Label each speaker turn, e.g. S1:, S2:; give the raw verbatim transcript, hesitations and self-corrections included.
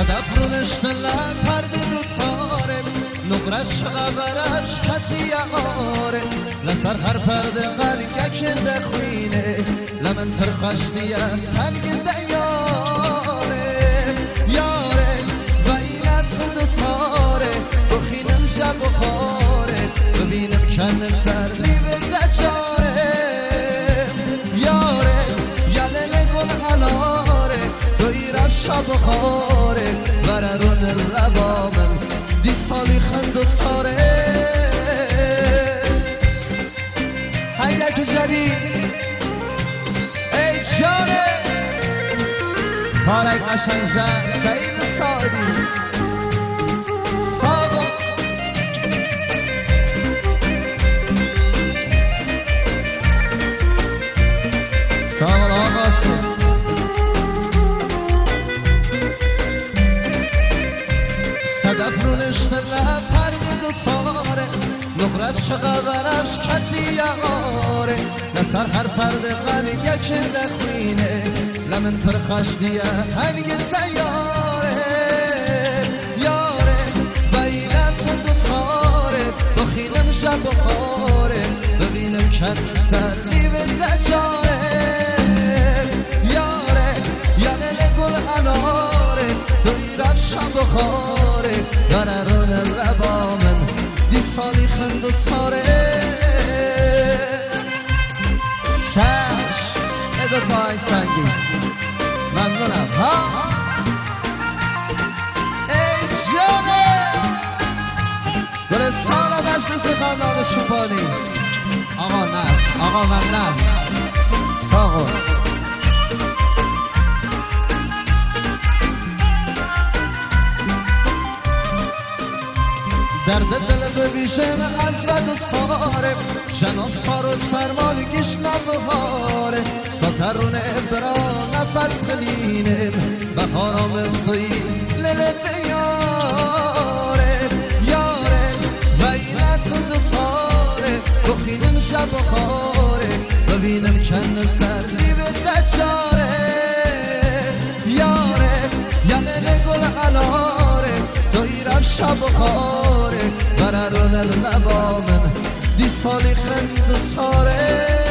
S1: صدف رو نشتلن پرده دو ساره نقرش غبرش کسی آره لسر هر پرده قرگه کنده خوینه لمن پرخشتیه تنگنده یاره یاره و اینت دو ساره بخینم جب و خاره ببینم کن سر لیوه دچاره یاره یله نگل اناره تو ایرم شب و خاره بررون لبامن دی سالی خند و ساره هنگک جدید ای جانه پارک قشنگه سعید سعدی ساقا ساقا آقاسم صدف رو نشته لب پرده دو ساره نقرت شقبرش کسی آره نسر هر پرده غنی یکنده خوینه لمن پرخشتیه هنگ سیاره یاره بینت دو ساره بخینم شب و خاره ببینم کن سر لیوه دچاره یاره یعنی لگل اناره تو ایرم شب و خاره بررون لبامن دی سالی خند و ساره چشم ادو تای سنگی ممنونم ها ای جانه گلستان مجلس خاندان چوپانی آقا نصر آقا من نصر ساقو درد دل ببیشم از بد و ساره جنا سار و سرمالگیش مبهاره ساترون ابرا نفس خلینه بخارام توی لیل دیاره یاره وینت دو ساره بخینم شب و خاره ببینم کن سر لیوه دچاره یاره یعنی نگل اناره تو ایرم شب و خاره بررون لبامن دی سالی خند ساره